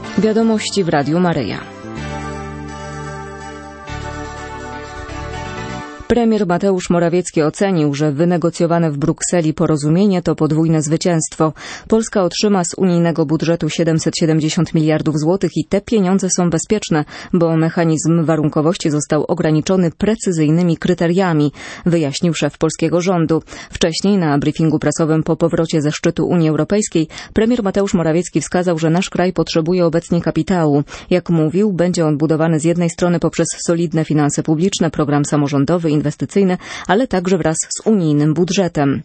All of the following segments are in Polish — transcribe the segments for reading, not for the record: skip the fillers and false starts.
Wiadomości w Radiu Maryja. Premier Mateusz Morawiecki ocenił, że wynegocjowane w Brukseli porozumienie to podwójne zwycięstwo. Polska otrzyma z unijnego budżetu 770 miliardów złotych i te pieniądze są bezpieczne, bo mechanizm warunkowości został ograniczony precyzyjnymi kryteriami, wyjaśnił szef polskiego rządu. Wcześniej na briefingu prasowym po powrocie ze szczytu Unii Europejskiej premier Mateusz Morawiecki wskazał, że nasz kraj potrzebuje obecnie kapitału. Jak mówił, będzie on budowany z jednej strony poprzez solidne finanse publiczne, program samorządowy, inwestycyjne, ale także wraz z unijnym budżetem.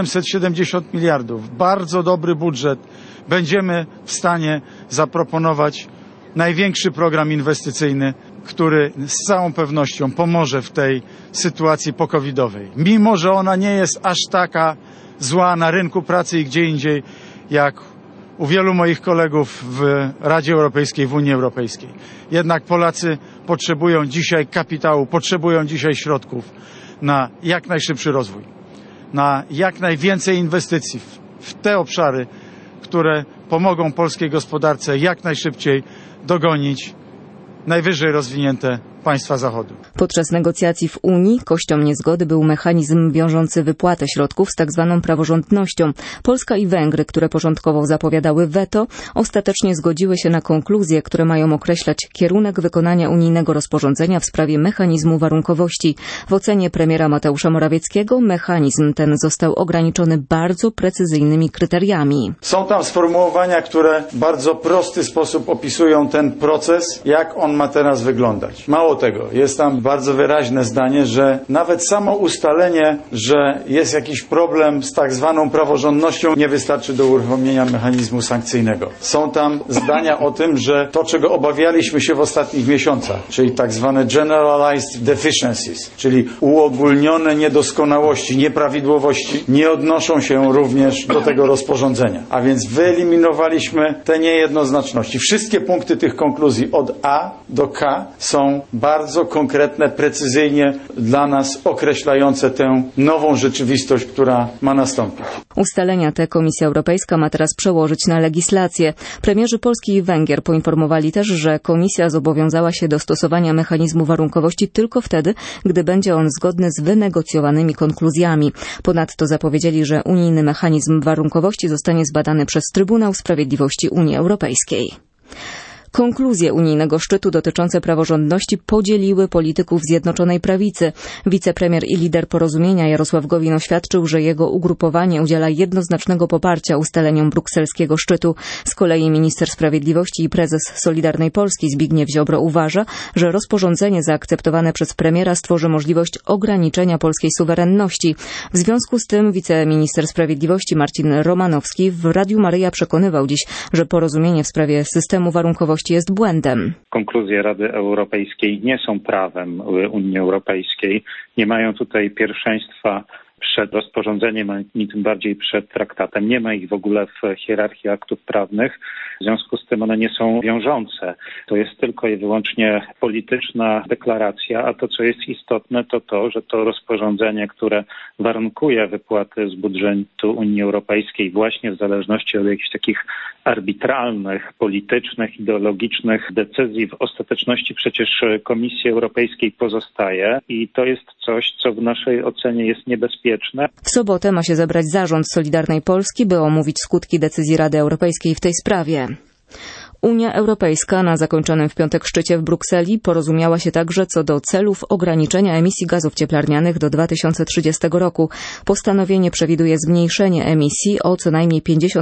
770 miliardów, bardzo dobry budżet. Będziemy w stanie zaproponować największy program inwestycyjny, który z całą pewnością pomoże w tej sytuacji pokowidowej. Mimo że ona nie jest aż taka zła na rynku pracy i gdzie indziej, jak u wielu moich kolegów w Radzie Europejskiej, w Unii Europejskiej. Jednak Polacy potrzebują dzisiaj kapitału, potrzebują dzisiaj środków na jak najszybszy rozwój, na jak najwięcej inwestycji w te obszary, które pomogą polskiej gospodarce jak najszybciej dogonić najwyżej rozwinięte państwa Zachodu. Podczas negocjacji w Unii kością niezgody był mechanizm wiążący wypłatę środków z tzw. praworządnością. Polska i Węgry, które początkowo zapowiadały weto, ostatecznie zgodziły się na konkluzje, które mają określać kierunek wykonania unijnego rozporządzenia w sprawie mechanizmu warunkowości. W ocenie premiera Mateusza Morawieckiego mechanizm ten został ograniczony bardzo precyzyjnymi kryteriami. Są tam sformułowania, które w bardzo prosty sposób opisują ten proces, jak on ma teraz wyglądać. Mało tego, jest tam bardzo wyraźne zdanie, że nawet samo ustalenie, że jest jakiś problem z tak zwaną praworządnością, nie wystarczy do uruchomienia mechanizmu sankcyjnego. Są tam zdania o tym, że to, czego obawialiśmy się w ostatnich miesiącach, czyli tak zwane generalized deficiencies, czyli uogólnione niedoskonałości, nieprawidłowości, nie odnoszą się również do tego rozporządzenia. A więc wyeliminowaliśmy te niejednoznaczności. Wszystkie punkty tych konkluzji od A do K są bardzo konkretne, precyzyjnie dla nas określające tę nową rzeczywistość, która ma nastąpić. Ustalenia te Komisja Europejska ma teraz przełożyć na legislację. Premierzy Polski i Węgier poinformowali też, że Komisja zobowiązała się do stosowania mechanizmu warunkowości tylko wtedy, gdy będzie on zgodny z wynegocjowanymi konkluzjami. Ponadto zapowiedzieli, że unijny mechanizm warunkowości zostanie zbadany przez Trybunał Sprawiedliwości Unii Europejskiej. Konkluzje unijnego szczytu dotyczące praworządności podzieliły polityków Zjednoczonej Prawicy. Wicepremier i lider Porozumienia Jarosław Gowin oświadczył, że jego ugrupowanie udziela jednoznacznego poparcia ustaleniom brukselskiego szczytu. Z kolei minister sprawiedliwości i prezes Solidarnej Polski Zbigniew Ziobro uważa, że rozporządzenie zaakceptowane przez premiera stworzy możliwość ograniczenia polskiej suwerenności. W związku z tym wiceminister sprawiedliwości Marcin Romanowski w Radiu Maryja przekonywał dziś, że porozumienie w sprawie systemu warunkowości jest błędem. Konkluzje Rady Europejskiej nie są prawem Unii Europejskiej. Nie mają tutaj pierwszeństwa przed rozporządzeniem, ani tym bardziej przed traktatem. Nie ma ich w ogóle w hierarchii aktów prawnych. W związku z tym one nie są wiążące. To jest tylko i wyłącznie polityczna deklaracja, a to, co jest istotne, to to, że to rozporządzenie, które warunkuje wypłaty z budżetu Unii Europejskiej właśnie w zależności od jakichś takich arbitralnych, politycznych, ideologicznych decyzji, w ostateczności przecież Komisji Europejskiej pozostaje i to jest coś, co w naszej ocenie jest niebezpieczne. W sobotę ma się zebrać zarząd Solidarnej Polski, by omówić skutki decyzji Rady Europejskiej w tej sprawie. Unia Europejska na zakończonym w piątek szczycie w Brukseli porozumiała się także co do celów ograniczenia emisji gazów cieplarnianych do 2030 roku. Postanowienie przewiduje zmniejszenie emisji o co najmniej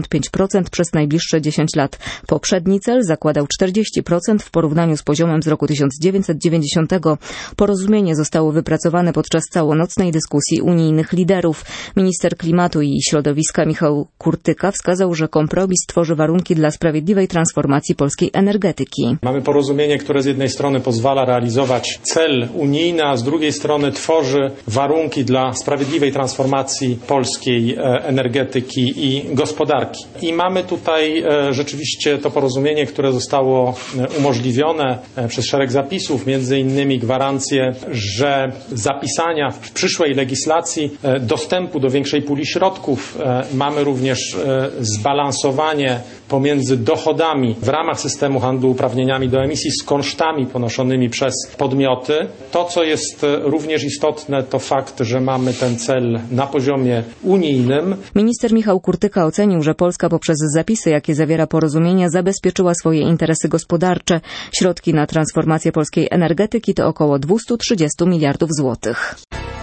55% przez najbliższe 10 lat. Poprzedni cel zakładał 40% w porównaniu z poziomem z roku 1990. Porozumienie zostało wypracowane podczas całonocnej dyskusji unijnych liderów. Minister klimatu i środowiska Michał Kurtyka wskazał, że kompromis tworzy warunki dla sprawiedliwej transformacji polskiej energetyki. Mamy porozumienie, które z jednej strony pozwala realizować cel unijny, a z drugiej strony tworzy warunki dla sprawiedliwej transformacji polskiej energetyki i gospodarki. I mamy tutaj rzeczywiście to porozumienie, które zostało umożliwione przez szereg zapisów, między innymi gwarancję, że zapisania w przyszłej legislacji dostępu do większej puli środków. Mamy również zbalansowanie pomiędzy dochodami w ramach systemu handlu uprawnieniami do emisji z kosztami ponoszonymi przez podmioty. To, co jest również istotne, to fakt, że mamy ten cel na poziomie unijnym. Minister Michał Kurtyka ocenił, że Polska poprzez zapisy, jakie zawiera porozumienie, zabezpieczyła swoje interesy gospodarcze. Środki na transformację polskiej energetyki to około 230 miliardów złotych.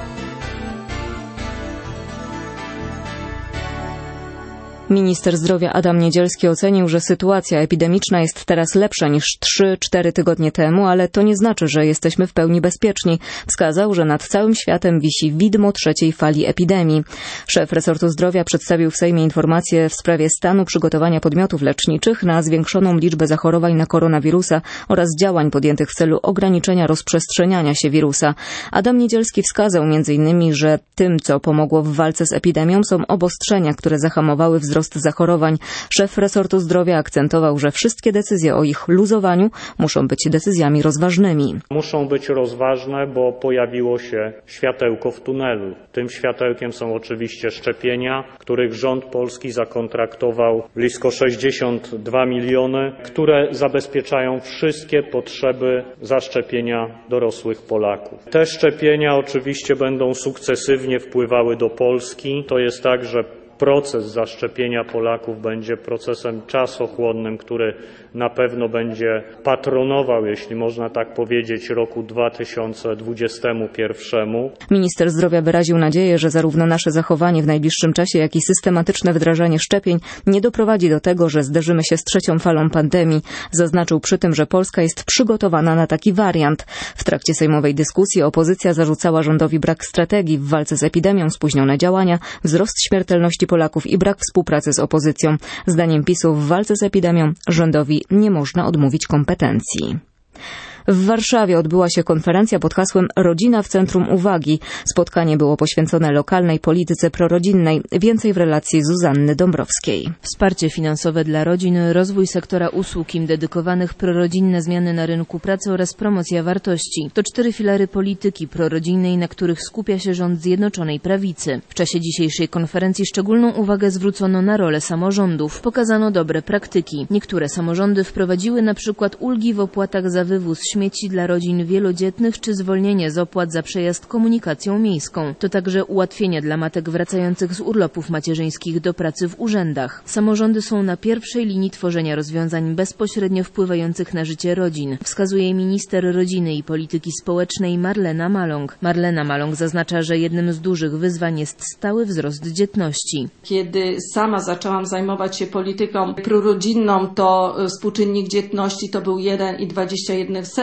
Minister zdrowia Adam Niedzielski ocenił, że sytuacja epidemiczna jest teraz lepsza niż 3-4 tygodnie temu, ale to nie znaczy, że jesteśmy w pełni bezpieczni. Wskazał, że nad całym światem wisi widmo trzeciej fali epidemii. Szef resortu zdrowia przedstawił w Sejmie informację w sprawie stanu przygotowania podmiotów leczniczych na zwiększoną liczbę zachorowań na koronawirusa oraz działań podjętych w celu ograniczenia rozprzestrzeniania się wirusa. Adam Niedzielski wskazał m.in., że tym, co pomogło w walce z epidemią, są obostrzenia, które zahamowały wzrost zachorowań. Szef resortu zdrowia akcentował, że wszystkie decyzje o ich luzowaniu muszą być decyzjami rozważnymi. Muszą być rozważne, bo pojawiło się światełko w tunelu. Tym światełkiem są oczywiście szczepienia, których rząd polski zakontraktował blisko 62 miliony, które zabezpieczają wszystkie potrzeby zaszczepienia dorosłych Polaków. Te szczepienia oczywiście będą sukcesywnie wpływały do Polski. To jest tak, że proces zaszczepienia Polaków będzie procesem czasochłonnym, który na pewno będzie patronował, jeśli można tak powiedzieć, roku 2021. Minister zdrowia wyraził nadzieję, że zarówno nasze zachowanie w najbliższym czasie, jak i systematyczne wdrażanie szczepień nie doprowadzi do tego, że zderzymy się z trzecią falą pandemii. Zaznaczył przy tym, że Polska jest przygotowana na taki wariant. W trakcie sejmowej dyskusji opozycja zarzucała rządowi brak strategii w walce z epidemią, spóźnione działania, wzrost śmiertelności Polaków i brak współpracy z opozycją. Zdaniem PiS-u w walce z epidemią rządowi nie można odmówić kompetencji. W Warszawie odbyła się konferencja pod hasłem Rodzina w centrum uwagi. Spotkanie było poświęcone lokalnej polityce prorodzinnej. Więcej w relacji Zuzanny Dąbrowskiej. Wsparcie finansowe dla rodzin, rozwój sektora usług im dedykowanych, prorodzinne zmiany na rynku pracy oraz promocja wartości. To 4 filary polityki prorodzinnej, na których skupia się rząd Zjednoczonej Prawicy. W czasie dzisiejszej konferencji szczególną uwagę zwrócono na rolę samorządów. Pokazano dobre praktyki. Niektóre samorządy wprowadziły na przykład ulgi w opłatach za wywóz śmieci dla rodzin wielodzietnych czy zwolnienie z opłat za przejazd komunikacją miejską. To także ułatwienia dla matek wracających z urlopów macierzyńskich do pracy w urzędach. Samorządy są na pierwszej linii tworzenia rozwiązań bezpośrednio wpływających na życie rodzin, wskazuje minister rodziny i polityki społecznej Marlena Maląg. Marlena Maląg zaznacza, że jednym z dużych wyzwań jest stały wzrost dzietności. Kiedy sama zaczęłam zajmować się polityką prorodzinną, to współczynnik dzietności to był 1,21%.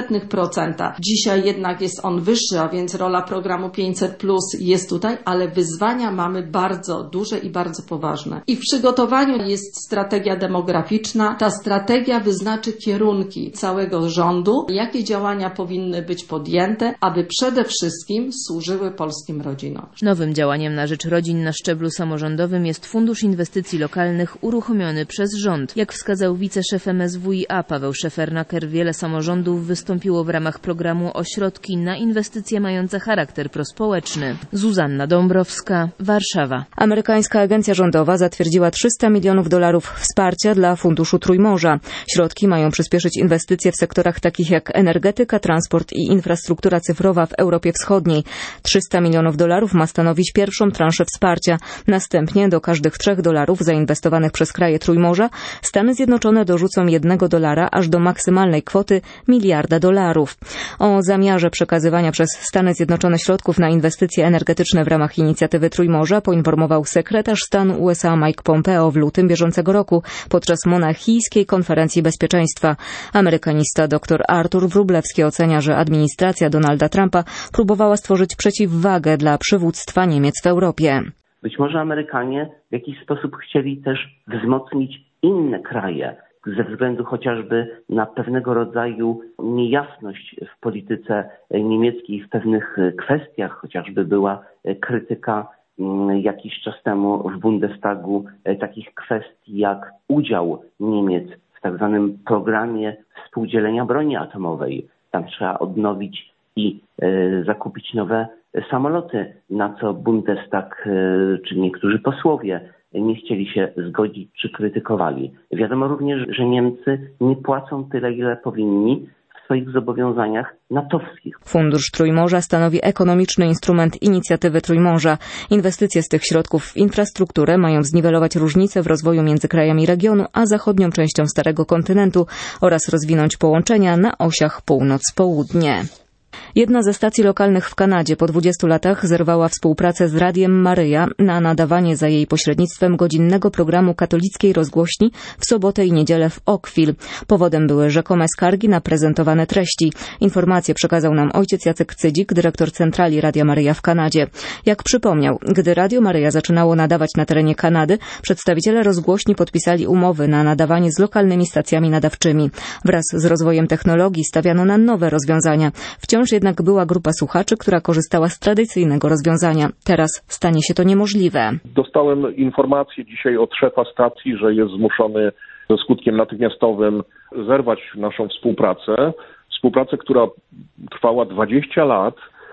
Dzisiaj jednak jest on wyższy, a więc rola programu 500+ jest tutaj, ale wyzwania mamy bardzo duże i bardzo poważne. I w przygotowaniu jest strategia demograficzna. Ta strategia wyznaczy kierunki całego rządu, jakie działania powinny być podjęte, aby przede wszystkim służyły polskim rodzinom. Nowym działaniem na rzecz rodzin na szczeblu samorządowym jest Fundusz Inwestycji Lokalnych uruchomiony przez rząd. Jak wskazał wiceszef MSWiA Paweł Szefernaker, wiele samorządów wystąpiło w ramach programu o środki na inwestycje mające charakter prospołeczny. Zuzanna Dąbrowska, Warszawa. Amerykańska agencja rządowa zatwierdziła $300 milionów wsparcia dla Funduszu Trójmorza. Środki mają przyspieszyć inwestycje w sektorach takich jak energetyka, transport i infrastruktura cyfrowa w Europie Wschodniej. $300 milionów ma stanowić pierwszą transzę wsparcia. Następnie do każdych $3 zainwestowanych przez kraje Trójmorza Stany Zjednoczone dorzucą $1 aż do maksymalnej kwoty $1 miliarda. O zamiarze przekazywania przez Stany Zjednoczone środków na inwestycje energetyczne w ramach inicjatywy Trójmorza poinformował sekretarz stanu USA Mike Pompeo w lutym bieżącego roku podczas monachijskiej konferencji bezpieczeństwa. Amerykanista dr Artur Wróblewski ocenia, że administracja Donalda Trumpa próbowała stworzyć przeciwwagę dla przywództwa Niemiec w Europie. Być może Amerykanie w jakiś sposób chcieli też wzmocnić inne kraje, ze względu chociażby na pewnego rodzaju niejasność w polityce niemieckiej w pewnych kwestiach, chociażby była krytyka jakiś czas temu w Bundestagu takich kwestii jak udział Niemiec w tak zwanym programie współdzielenia broni atomowej. Tam trzeba odnowić i zakupić nowe samoloty, na co Bundestag czy niektórzy posłowie nie chcieli się zgodzić czy krytykowali. Wiadomo również, że Niemcy nie płacą tyle, ile powinni w swoich zobowiązaniach natowskich. Fundusz Trójmorza stanowi ekonomiczny instrument inicjatywy Trójmorza. Inwestycje z tych środków w infrastrukturę mają zniwelować różnice w rozwoju między krajami regionu a zachodnią częścią Starego Kontynentu oraz rozwinąć połączenia na osiach północ-południe. Jedna ze stacji lokalnych w Kanadzie po 20 latach zerwała współpracę z Radiem Maryja na nadawanie za jej pośrednictwem godzinnego programu katolickiej rozgłośni w sobotę i niedzielę w Oakville. Powodem były rzekome skargi na prezentowane treści. Informacje przekazał nam ojciec Jacek Cydzik, dyrektor centrali Radia Maryja w Kanadzie. Jak przypomniał, gdy Radio Maryja zaczynało nadawać na terenie Kanady, przedstawiciele rozgłośni podpisali umowy na nadawanie z lokalnymi stacjami nadawczymi. Wraz z rozwojem technologii stawiano na nowe rozwiązania. Wciąż jednak była grupa słuchaczy, która korzystała z tradycyjnego rozwiązania. Teraz stanie się to niemożliwe. Dostałem informację dzisiaj od szefa stacji, że jest zmuszony ze skutkiem natychmiastowym zerwać naszą współpracę. Współpracę, która trwała 20 lat.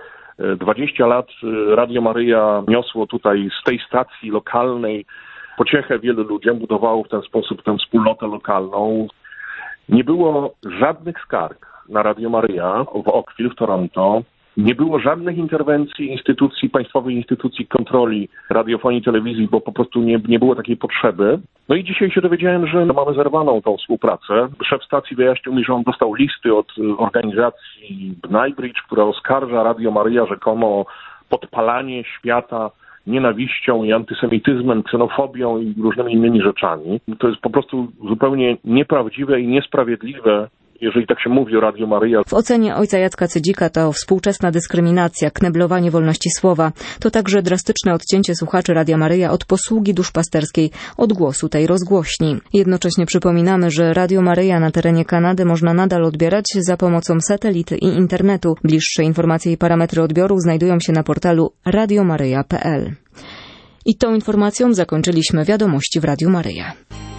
20 lat Radio Maryja niosło tutaj z tej stacji lokalnej pociechę wielu ludziom, budowało w ten sposób tę wspólnotę lokalną. Nie było żadnych skarg na Radio Maryja w Oakville w Toronto. Nie było żadnych interwencji państwowych instytucji kontroli radiofonii i telewizji, bo po prostu nie było takiej potrzeby. No i dzisiaj się dowiedziałem, że mamy zerwaną tą współpracę. Szef stacji wyjaśnił mi, że on dostał listy od organizacji Bnybridge, która oskarża Radio Maryja rzekomo o podpalanie świata nienawiścią i antysemityzmem, ksenofobią i różnymi innymi rzeczami. To jest po prostu zupełnie nieprawdziwe i niesprawiedliwe, jeżeli tak się mówi o Radio Maryja. W ocenie ojca Jacka Cydzika to współczesna dyskryminacja, kneblowanie wolności słowa. To także drastyczne odcięcie słuchaczy Radia Maryja od posługi duszpasterskiej, od głosu tej rozgłośni. Jednocześnie przypominamy, że Radio Maryja na terenie Kanady można nadal odbierać za pomocą satelity i internetu. Bliższe informacje i parametry odbioru znajdują się na portalu radiomaryja.pl. I tą informacją zakończyliśmy wiadomości w Radiu Maryja.